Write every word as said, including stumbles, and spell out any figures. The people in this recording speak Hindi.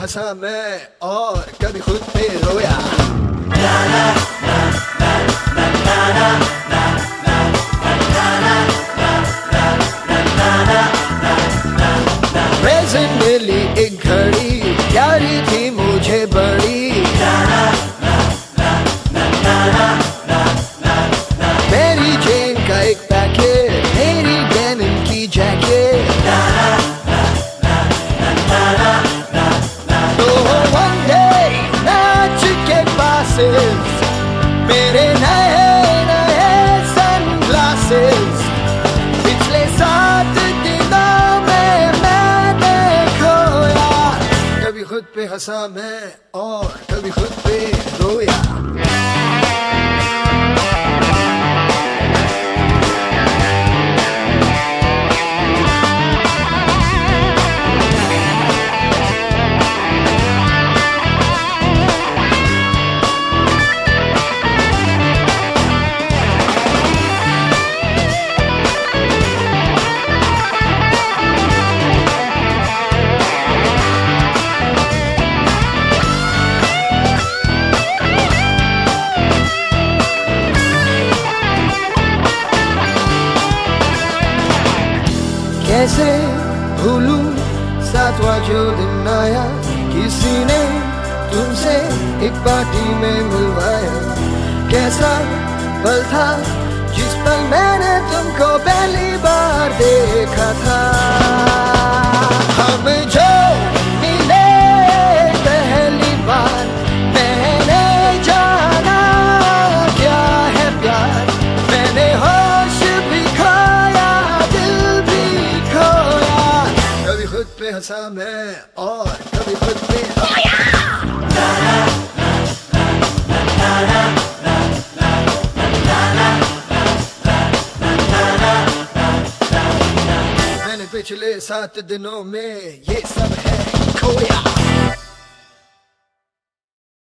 हंसा मैं और कभी खुद पे रोया। प्रेजेंट मिली एक घड़ी प्यारी थी मुझे बड़ी, मेरी जेन का एक पैकेट मेरी डेनिम की जैकेट। तो one day नाच के passes मेरे नए नए सनग्लासेस, पिछले सात दिनों में मैंने खोया। कभी खुद पे हंसा मैं और कभी खुद पे रोया। कैसे भूलूं सातवां जो दिन आया, किसी ने तुमसे एक पार्टी में मिलवाया। कैसा पल था जिस पल मैंने तुमको पहली बार देखा था। हम जो मिले पहली बार मैंने जाना क्या है प्यार। मैंने होश भी खोया दिल भी खोया। कभी खुद पे हंसा मैं और कभी खुद पे रोया। मैंने पिछले सात दिनों में ये सब है खोया।